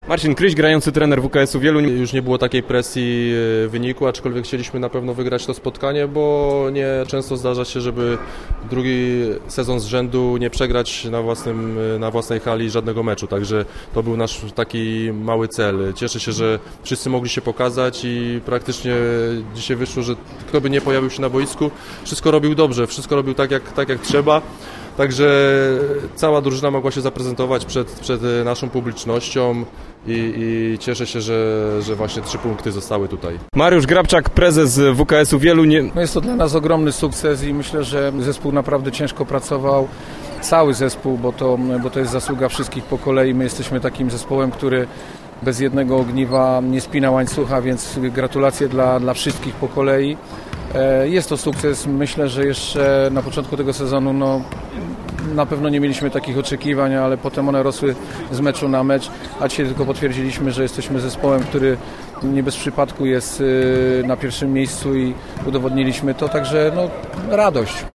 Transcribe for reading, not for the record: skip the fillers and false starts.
Marcin Kryś, grający trener WKS-u Wieluń. Już nie było takiej presji wyniku, aczkolwiek chcieliśmy na pewno wygrać to spotkanie, bo nie często zdarza się, żeby drugi sezon z rzędu nie przegrać na własnej hali żadnego meczu. Także to był nasz taki mały cel. Cieszę się, że wszyscy mogli się pokazać i praktycznie dzisiaj wyszło, że kto by nie pojawił się na boisku, wszystko robił dobrze, wszystko robił tak jak trzeba. Także cała drużyna mogła się zaprezentować przed naszą publicznością i cieszę się, że właśnie 3 punkty zostały tutaj. Mariusz Grabczak, prezes WKS-u Wieluń. Jest to dla nas ogromny sukces i myślę, że zespół naprawdę ciężko pracował. Cały zespół, bo to jest zasługa wszystkich po kolei. My jesteśmy takim zespołem, który bez jednego ogniwa nie spina łańcucha, więc gratulacje dla wszystkich po kolei. Jest to sukces. Myślę, że jeszcze na początku tego sezonu na pewno nie mieliśmy takich oczekiwań, ale potem one rosły z meczu na mecz, a dzisiaj tylko potwierdziliśmy, że jesteśmy zespołem, który nie bez przypadku jest na pierwszym miejscu i udowodniliśmy to, także radość.